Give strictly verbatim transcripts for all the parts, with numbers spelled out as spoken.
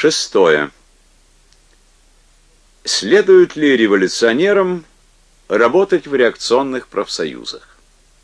Шестое. Следует ли революционерам работать в реакционных профсоюзах?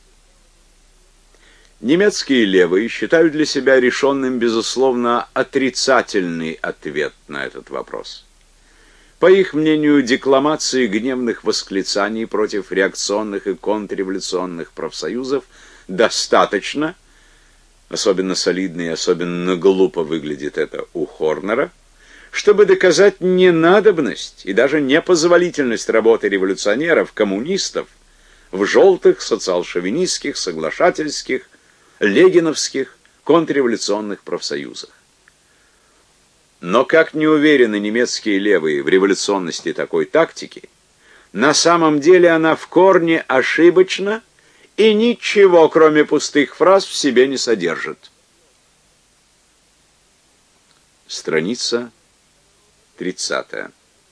Немецкие левые считают для себя решенным, безусловно, отрицательный ответ на этот вопрос. По их мнению, декламации гневных восклицаний против реакционных и контрреволюционных профсоюзов достаточно, особенно солидно и особенно глупо выглядит это у Хорнера, чтобы доказать ненадобность и даже непозволительность работы революционеров, коммунистов в желтых социал-шовинистских, соглашательских, легиновских, контрреволюционных профсоюзах. Но как не уверены немецкие левые в революционности такой тактики, на самом деле она в корне ошибочна и ничего, кроме пустых фраз, в себе не содержит. Страница тридцатая.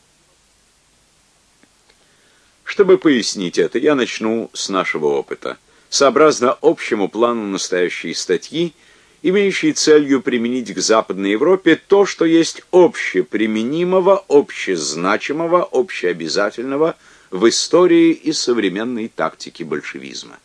Чтобы пояснить это, я начну с нашего опыта, сообразно общему плану настоящей статьи, имеющей целью применить к Западной Европе то, что есть общеприменимого, общезначимого, общеобязательного в истории и современной тактике большевизма.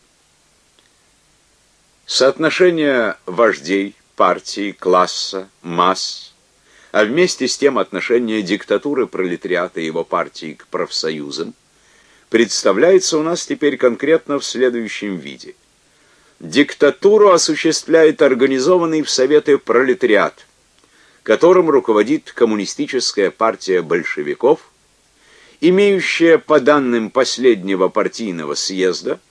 Соотношение вождей, партий, класса, масс, а вместе с тем отношение диктатуры пролетариата и его партии к профсоюзам представляется у нас теперь конкретно в следующем виде. Диктатуру осуществляет организованный в Советы пролетариат, которым руководит коммунистическая партия большевиков, имеющая по данным последнего партийного съезда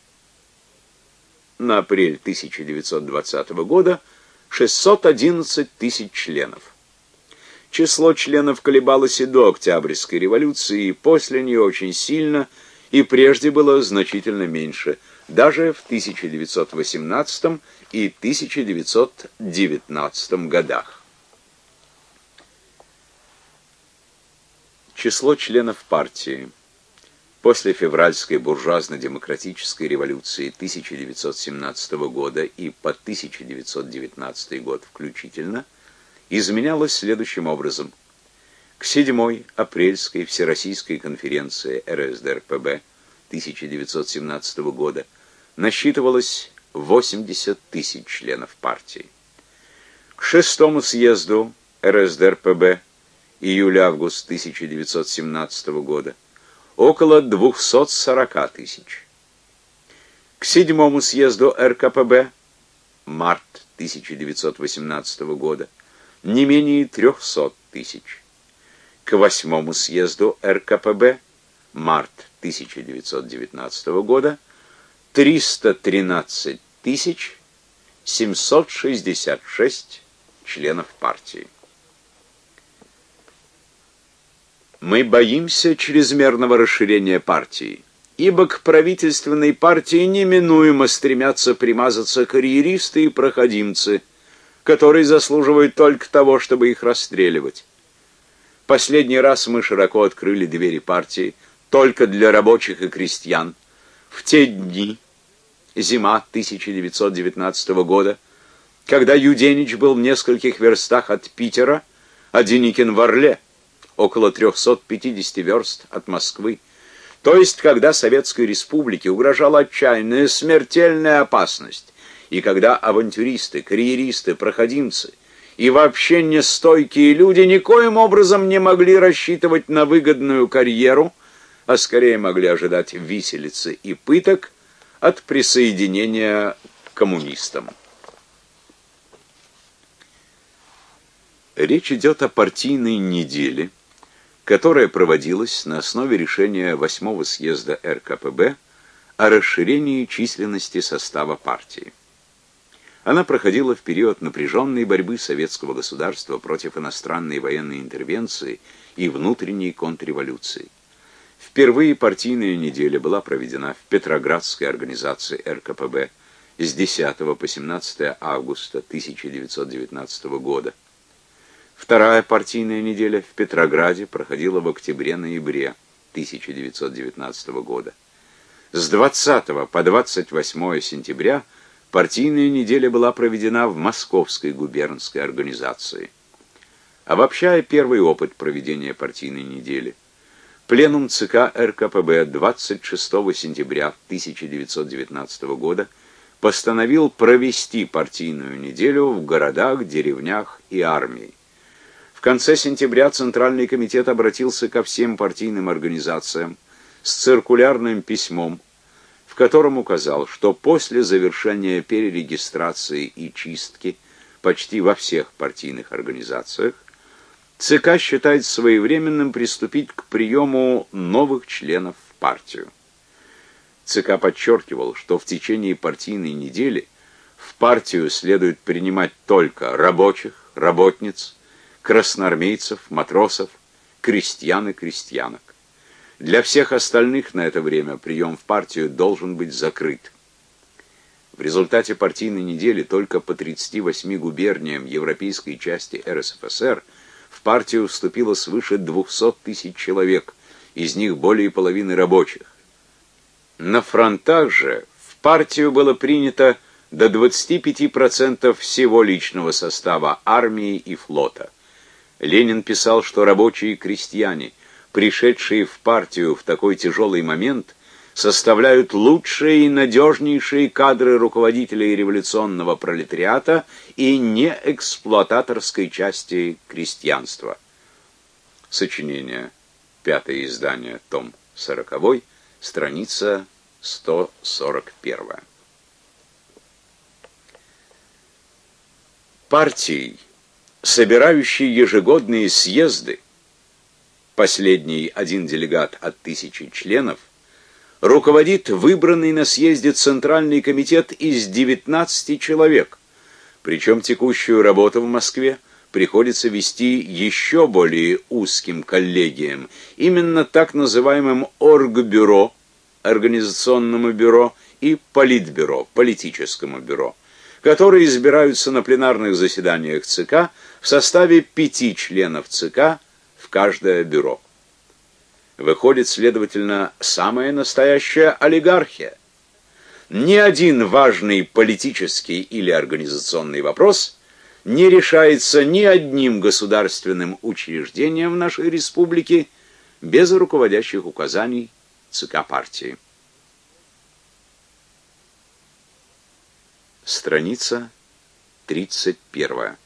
на апрель тысяча девятьсот двадцатого года шестьсот одиннадцать тысяч членов. Число членов колебалось и до Октябрьской революции, и после нее очень сильно, и прежде было значительно меньше, даже в тысяча девятьсот восемнадцатом и тысяча девятьсот девятнадцатом годах. Число членов партии после февральской буржуазно-демократической революции тысяча девятьсот семнадцатого года и по тысяча девятьсот девятнадцатый год включительно изменялось следующим образом. К седьмой апрельской Всероссийской конференции эр эс дэ эр пэ бэ тысяча девятьсот семнадцатого года насчитывалось восемьдесят тысяч членов партии. К шестому съезду эр эс дэ эр пэ бэ июль-август тысяча девятьсот семнадцатого года около двухсот сорока тысяч. К седьмому съезду эр ка пэ бэ март тысяча девятьсот восемнадцатого года не менее трехсот тысяч. К восьмому съезду эр ка пэ бэ март тысяча девятьсот девятнадцатого года триста тринадцать тысяч семьсот шестьдесят шесть членов партии. Мы боимся чрезмерного расширения партии, ибо к правительственной партии неминуемо стремятся примазаться карьеристы и проходимцы, которые заслуживают только того, чтобы их расстреливать. Последний раз мы широко открыли двери партии только для рабочих и крестьян в те дни, зима тысяча девятьсот девятнадцатого года, когда Юденич был в нескольких верстах от Питера, а Деникин в Орле, около трехсот пятидесяти верст от Москвы, то есть когда Советской Республике угрожала отчаянная смертельная опасность, и когда авантюристы, карьеристы, проходимцы и вообще нестойкие люди никоим образом не могли рассчитывать на выгодную карьеру, а скорее могли ожидать виселицы и пыток от присоединения к коммунистам. Речь идет о партийной неделе, которая проводилась на основе решения восьмого съезда эр ка пэ бэ о расширении численности состава партии. Она проходила в период напряженной борьбы советского государства против иностранной военной интервенции и внутренней контрреволюции. Впервые партийная неделя была проведена в Петроградской организации эр ка пэ бэ с десятого по семнадцатое августа тысяча девятьсот девятнадцатого года. Вторая партийная неделя в Петрограде проходила в октябре-ноябре тысяча девятьсот девятнадцатого года. С двадцатого по двадцать восьмое сентября партийная неделя была проведена в Московской губернской организации. Обобщая первый опыт проведения партийной недели, Пленум ЦК РКПБ двадцать шестого сентября тысяча девятьсот девятнадцатого года постановил провести партийную неделю в городах, деревнях и армии. В конце сентября Центральный комитет обратился ко всем партийным организациям с циркулярным письмом, в котором указал, что после завершения перерегистрации и чистки почти во всех партийных организациях ЦК считает своевременным приступить к приему новых членов в партию. ЦК подчеркивал, что в течение партийной недели в партию следует принимать только рабочих, работниц, красноармейцев, матросов, крестьян и крестьянок. Для всех остальных на это время прием в партию должен быть закрыт. В результате партийной недели только по тридцати восьми губерниям европейской части РСФСР в партию вступило свыше двухсот тысяч человек, из них более половины рабочих. На фронтах же в партию было принято до двадцати пяти процентов всего личного состава армии и флота. Ленин писал, что рабочие и крестьяне, пришедшие в партию в такой тяжелый момент, составляют лучшие и надежнейшие кадры руководителей революционного пролетариата и неэксплуататорской части крестьянства. Сочинение. Пятое издание, том сороковой, страница сто сорок первая. Партией, собирающей ежегодные съезды, последний один делегат от тысячи членов, руководит выбранный на съезде Центральный комитет из девятнадцати человек, причем текущую работу в Москве приходится вести еще более узким коллегиям, именно так называемым оргбюро, организационному бюро, и политбюро, политическому бюро, которые избираются на пленарных заседаниях ЦК в составе пяти членов ЦК в каждое бюро. Выходит, следовательно, самая настоящая олигархия. Ни один важный политический или организационный вопрос не решается ни одним государственным учреждением в нашей республике без руководящих указаний ЦК партии. Страница тридцать первая.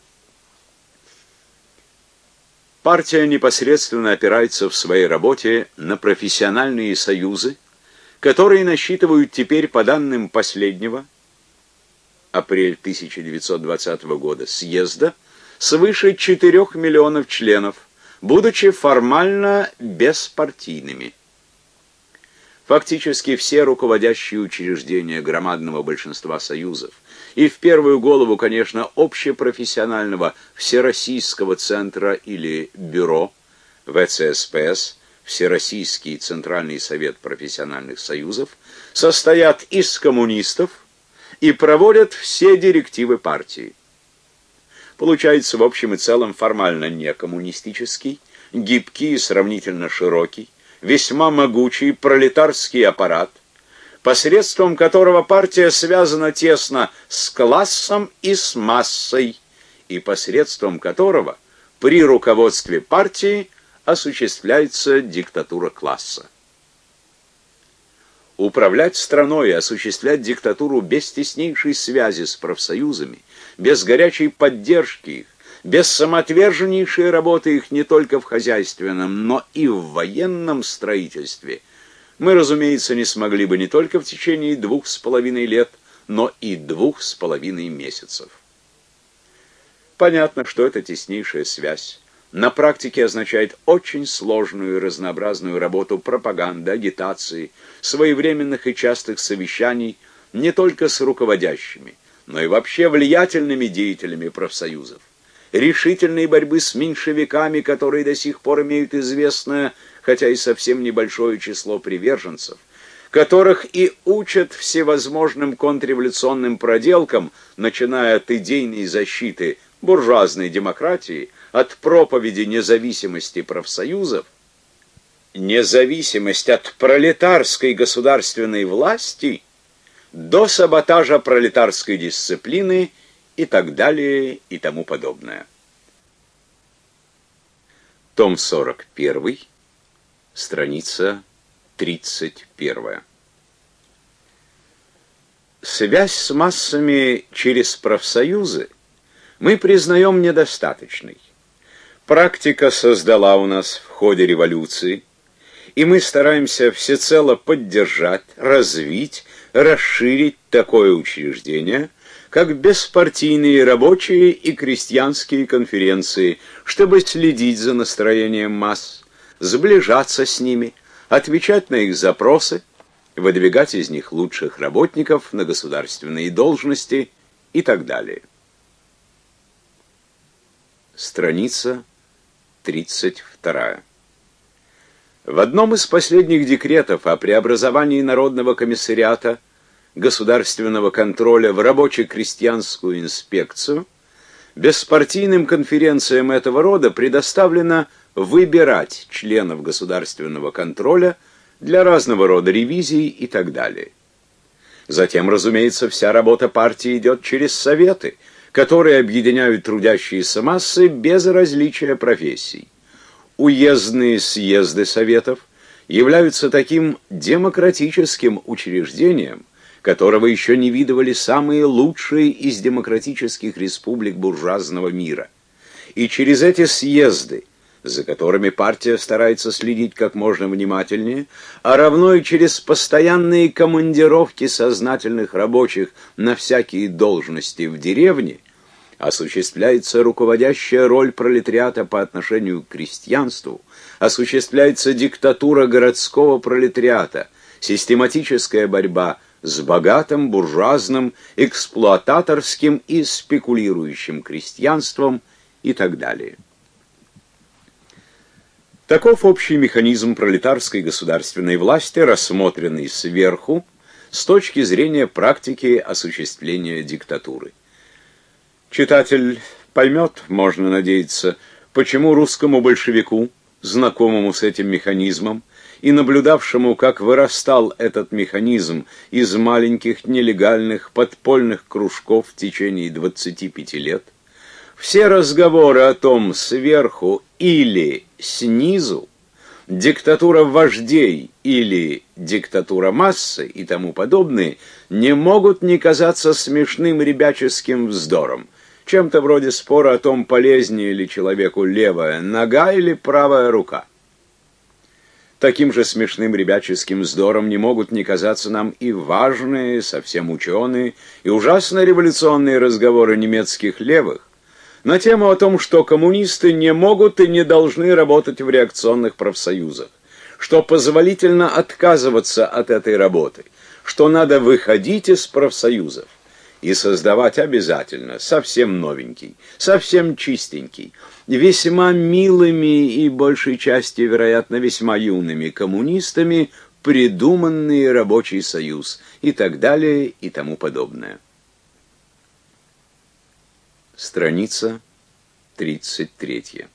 Партия непосредственно опирается в своей работе на профессиональные союзы, которые насчитывают теперь, по данным последнего, апрель тысяча девятьсот двадцатого года, съезда, свыше четырёх миллионов членов, будучи формально беспартийными. Фактически все руководящие учреждения громадного большинства союзов, и в первую голову, конечно, общепрофессионального Всероссийского центра или бюро, ВЦСПС, Всероссийский Центральный совет профессиональных союзов, состоят из коммунистов и проводят все директивы партии. Получается в общем и целом формально некоммунистический, гибкий и сравнительно широкий, весьма могучий пролетарский аппарат, посредством которого партия связана тесно с классом и с массой, и посредством которого при руководстве партии осуществляется диктатура класса. Управлять страной и осуществлять диктатуру без теснейшей связи с профсоюзами, без горячей поддержки их, без самоотверженнейшей работы их не только в хозяйственном, но и в военном строительстве, мы, разумеется, не смогли бы не только в течение двух с половиной лет, но и двух с половиной месяцев. Понятно, что эта теснейшая связь на практике означает очень сложную и разнообразную работу пропаганды, агитации, своевременных и частых совещаний не только с руководящими, но и вообще влиятельными деятелями профсоюзов, решительной борьбы с меньшевиками, которые до сих пор имеют известное, хотя и совсем небольшое число приверженцев, которых и учат всевозможным контрреволюционным проделкам, начиная от идейной защиты буржуазной демократии, от проповеди независимости профсоюзов, независимость от пролетарской государственной власти до саботажа пролетарской дисциплины и так далее и тому подобное. том сорок один, страница тридцать первая. Связь с массами через профсоюзы мы признаем недостаточной. Практика создала у нас в ходе революции, и мы стараемся всецело поддержать, развить, расширить такое учреждение, как беспартийные рабочие и крестьянские конференции, чтобы следить за настроением масс, сближаться с ними, отвечать на их запросы, выдвигать из них лучших работников на государственные должности и так далее. Страница тридцать вторая. В одном из последних декретов о преобразовании Народного комиссариата государственного контроля в рабоче-крестьянскую инспекцию беспартийным конференциям этого рода предоставлено выбирать членов государственного контроля для разного рода ревизий и так далее. Затем, разумеется, вся работа партии идет через советы, которые объединяют трудящиеся массы без различия профессий. Уездные съезды советов являются таким демократическим учреждением, которого еще не видывали самые лучшие из демократических республик буржуазного мира. И через эти съезды, за которыми партия старается следить как можно внимательнее, а равно и через постоянные командировки сознательных рабочих на всякие должности в деревне, осуществляется руководящая роль пролетариата по отношению к крестьянству, осуществляется диктатура городского пролетариата, систематическая борьба с богатым, буржуазным, эксплуататорским и спекулирующим крестьянством и так далее. Таков общий механизм пролетарской государственной власти, рассмотренный сверху с точки зрения практики осуществления диктатуры. Читатель поймет, можно надеяться, почему русскому большевику, знакомому с этим механизмом и наблюдавшему, как вырастал этот механизм из маленьких нелегальных подпольных кружков в течение двадцати пяти лет, все разговоры о том сверху или снизу, диктатура вождей или диктатура массы и тому подобные, не могут не казаться смешным ребяческим вздором, чем-то вроде спора о том, полезнее ли человеку левая нога или правая рука. Таким же смешным ребяческим вздором не могут не казаться нам и важные, совсем ученые, и ужасно революционные разговоры немецких левых на тему о том, что коммунисты не могут и не должны работать в реакционных профсоюзах, что позволительно отказываться от этой работы, что надо выходить из профсоюзов и создавать обязательно совсем новенький, совсем чистенький, весьма милыми и большей части, вероятно, весьма юными коммунистами придуманный рабочий союз и так далее и тому подобное. Страница тридцать третья.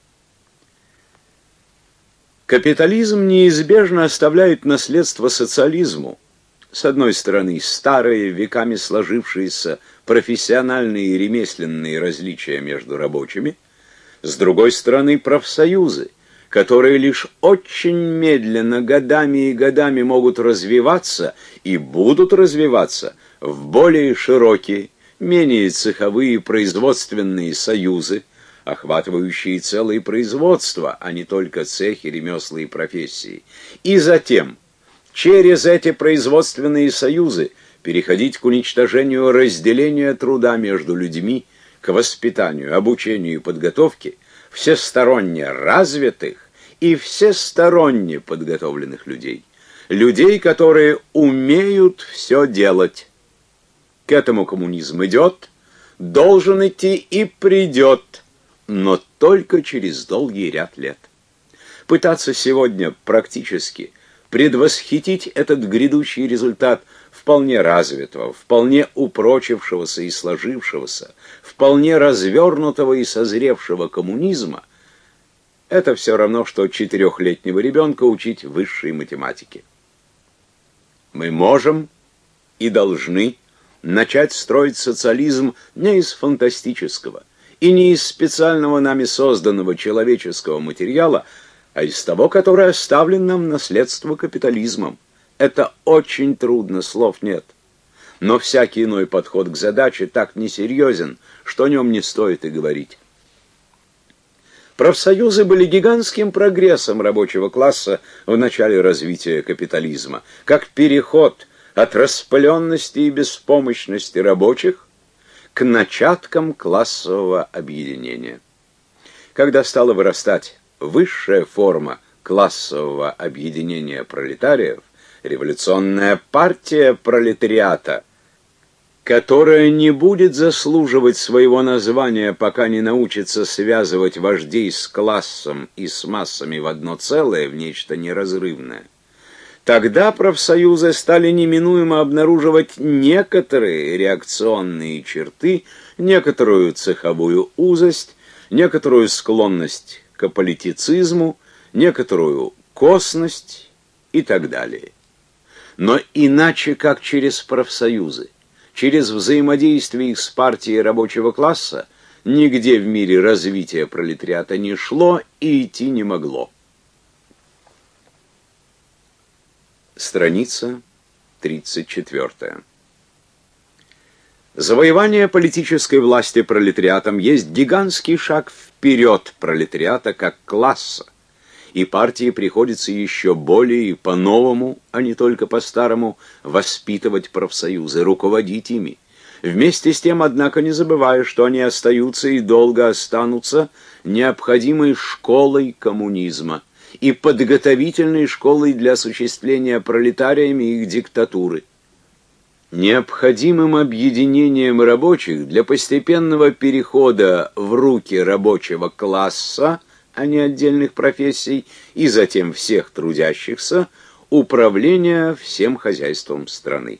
Капитализм неизбежно оставляет наследство социализму. С одной стороны, старые, веками сложившиеся профессиональные и ремесленные различия между рабочими, с другой стороны, профсоюзы, которые лишь очень медленно, годами и годами могут развиваться и будут развиваться в более широкие, менее цеховые производственные союзы, охватывающие целые производства, а не только цехи, ремесла и профессии. И затем, через эти производственные союзы, переходить к уничтожению разделения труда между людьми, к воспитанию, обучению и подготовке всесторонне развитых и всесторонне подготовленных людей. Людей, которые умеют все делать. К этому коммунизм идет, должен идти и придет, но только через долгий ряд лет. Пытаться сегодня практически предвосхитить этот грядущий результат вполне развитого, вполне упрочившегося и сложившегося, вполне развернутого и созревшего коммунизма — это все равно, что четырехлетнего ребенка учить высшей математике. Мы можем и должны начать строить социализм не из фантастического и не из специального нами созданного человеческого материала, а из того, который оставлен нам в наследство капитализмом. Это очень трудно, слов нет. Но всякий иной подход к задаче так несерьезен, что о нем не стоит и говорить. Профсоюзы были гигантским прогрессом рабочего класса в начале развития капитализма, как переход от распыленности и беспомощности рабочих к начаткам классового объединения. Когда стала вырастать высшая форма классового объединения пролетариев, революционная партия пролетариата, которая не будет заслуживать своего названия, пока не научится связывать вождей с классом и с массами в одно целое, в нечто неразрывное, тогда профсоюзы стали неминуемо обнаруживать некоторые реакционные черты, некоторую цеховую узость, некоторую склонность к политицизму, некоторую косность и так далее. Но иначе как через профсоюзы, через взаимодействие их с партией рабочего класса, нигде в мире развитие пролетариата не шло и идти не могло. Страница тридцать четвёртая. Завоевание политической власти пролетариатом есть гигантский шаг вперед пролетариата как класса, и партии приходится еще более и по-новому, а не только по-старому, воспитывать профсоюзы, руководить ими. Вместе с тем, однако, не забывая, что они остаются и долго останутся необходимой школой коммунизма и подготовительной школой для осуществления пролетариями их диктатуры. Необходимым объединением рабочих для постепенного перехода в руки рабочего класса, а не отдельных профессий, и затем всех трудящихся, управления всем хозяйством страны.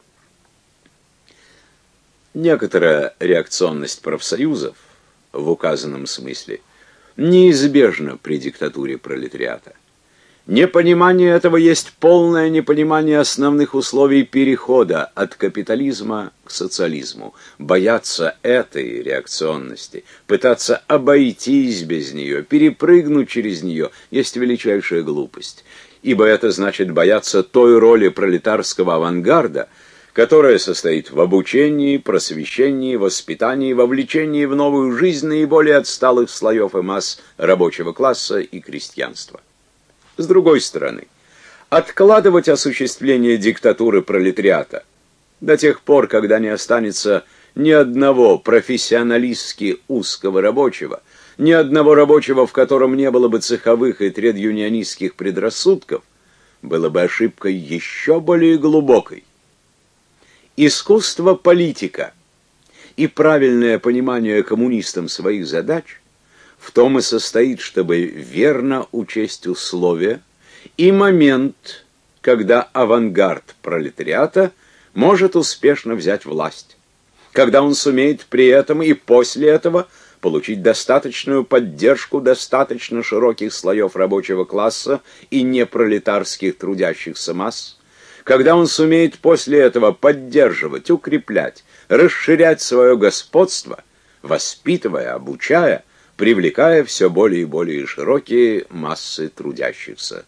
Некоторая реакционность профсоюзов в указанном смысле неизбежна при диктатуре пролетариата. Непонимание этого есть полное непонимание основных условий перехода от капитализма к социализму. Бояться этой реакционности, пытаться обойтись без нее, перепрыгнуть через нее, есть величайшая глупость. Ибо это значит бояться той роли пролетарского авангарда, которая состоит в обучении, просвещении, воспитании, вовлечении в новую жизнь наиболее отсталых слоев и масс рабочего класса и крестьянства. С другой стороны, откладывать осуществление диктатуры пролетариата до тех пор, когда не останется ни одного профессионалистски узкого рабочего, ни одного рабочего, в котором не было бы цеховых и тред-юнионистских предрассудков, было бы ошибкой еще более глубокой. Искусство политика и правильное понимание коммунистам своих задач в том и состоит, чтобы верно учесть условия и момент, когда авангард пролетариата может успешно взять власть, когда он сумеет при этом и после этого получить достаточную поддержку достаточно широких слоев рабочего класса и непролетарских трудящихся масс, когда он сумеет после этого поддерживать, укреплять, расширять свое господство, воспитывая, обучая, привлекая все более и более широкие массы трудящихся.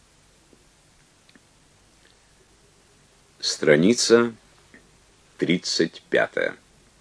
Страница тридцать пятая.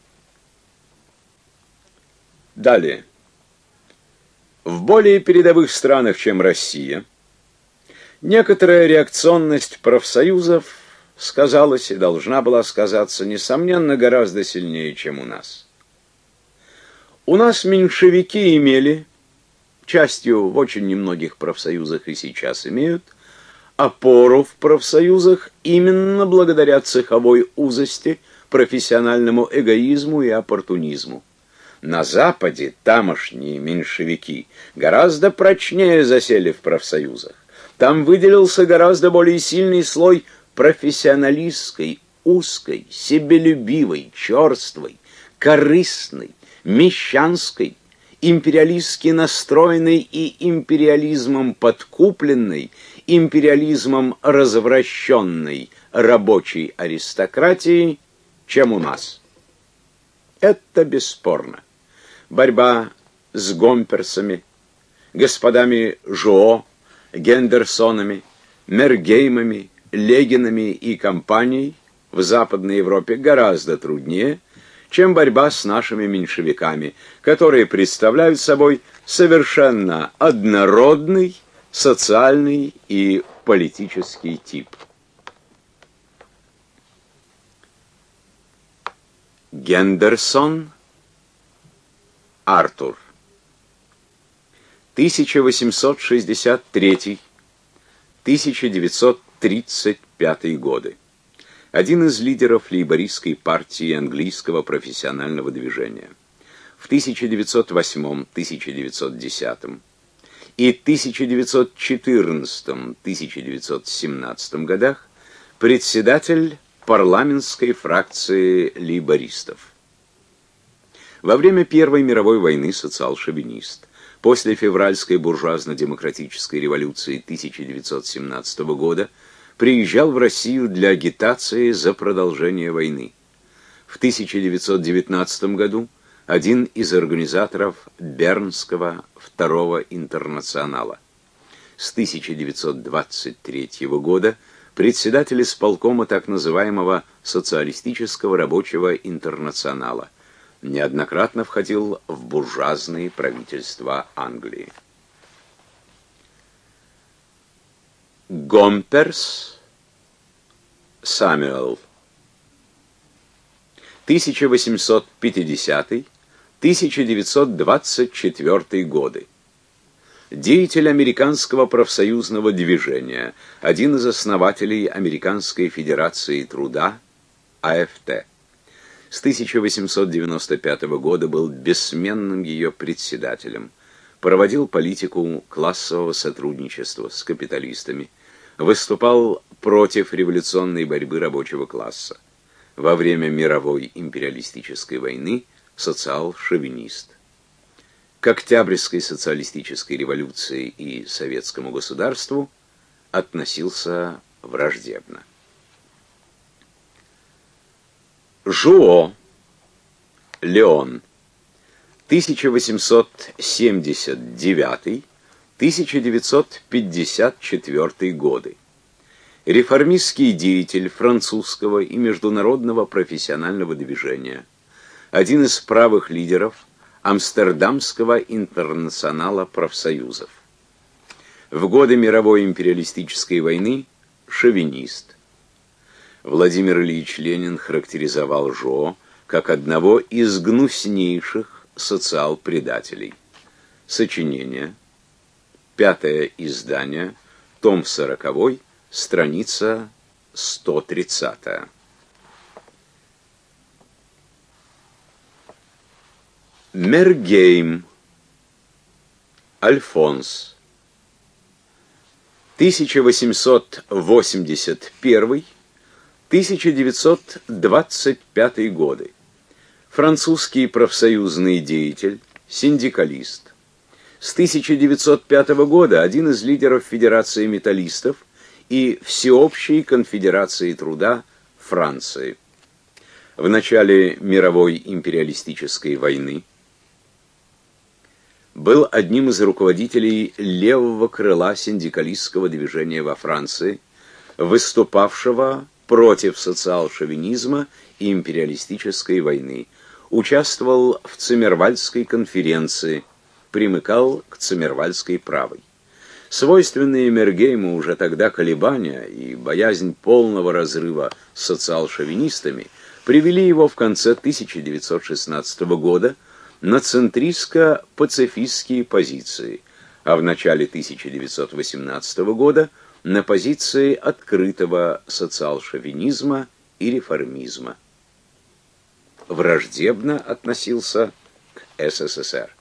Далее. В более передовых странах, чем Россия, некоторая реакционность профсоюзов сказалась и должна была сказаться, несомненно, гораздо сильнее, чем у нас. У нас меньшевики имели, частью в очень немногих профсоюзах и сейчас имеют, опору в профсоюзах именно благодаря цеховой узости, профессиональному эгоизму и оппортунизму. На Западе тамошние меньшевики гораздо прочнее засели в профсоюзах. Там выделился гораздо более сильный слой профессионалистской, узкой, себелюбивой, черствой, корыстной, мещанской, империалистски настроенной и империализмом подкупленной, империализмом развращенной рабочей аристократии, чем у нас. Это бесспорно. борьба с гомперсами, господами Жоо, Гендерсонами, Мергеймами, Легинами и компанией в Западной Европе гораздо труднее, чем борьба с нашими меньшевиками, которые представляют собой совершенно однородный социальный и политический тип. Гендерсон Артур. тысяча восемьсот шестьдесят третий — тысяча девятьсот тридцать пятый годы. Один из лидеров лейбористской партии английского профессионального движения. В тысяча девятьсот восьмом — тысяча девятьсот десятом и тысяча девятьсот четырнадцатом — тысяча девятьсот семнадцатом годах председатель парламентской фракции лейбористов. Во время Первой мировой войны социал-шовинист. После февральской буржуазно-демократической революции тысяча девятьсот семнадцатого года приезжал в Россию для агитации за продолжение войны. В тысяча девятьсот девятнадцатом году один из организаторов Бернского второго интернационала. С тысяча девятьсот двадцать третьего года председатель исполкома так называемого социалистического рабочего интернационала. Неоднократно входил в буржуазные правительства Англии. Гомперс Самюэл. тысяча восемьсот пятидесятый — тысяча девятьсот двадцать четвёртый годы. Деятель американского профсоюзного движения, один из основателей Американской федерации труда А Ф Т. С тысяча восемьсот девяносто пятого года был бессменным ее председателем, проводил политику классового сотрудничества с капиталистами, выступал против революционной борьбы рабочего класса. Во время мировой империалистической войны социал-шовинист. К Октябрьской социалистической революции и советскому государству относился враждебно. Жуо Леон. тысяча восемьсот семьдесят девятый — тысяча девятьсот пятьдесят четвёртый годы. Реформистский деятель французского и международного профессионального движения. Один из правых лидеров Амстердамского интернационала профсоюзов. В годы мировой империалистической войны шовинист. Владимир Ильич Ленин характеризовал Жоо как одного из гнуснейших социал-предателей. Сочинение. Пятое издание. Том сороковой. Страница сто тридцатая. Мергейм Альфонс. тысяча восемьсот восемьдесят первый — тысяча девятьсот двадцать пятый годы. Французский профсоюзный деятель, синдикалист. С тысяча девятьсот пятого года один из лидеров Федерации металлистов и Всеобщей конфедерации труда Франции. В начале мировой империалистической войны был одним из руководителей левого крыла синдикалистского движения во Франции, выступавшего против социал-шовинизма и империалистической войны, участвовал в Циммервальдской конференции, примыкал к Циммервальдской правой. Свойственные Мергейму уже тогда колебания и боязнь полного разрыва с социал-шовинистами привели его в конце тысяча девятьсот шестнадцатого года на центристско-пацифистские позиции, а в начале тысяча девятьсот восемнадцатого года на позиции открытого социал-шовинизма и реформизма. Враждебно относился к С С С Р.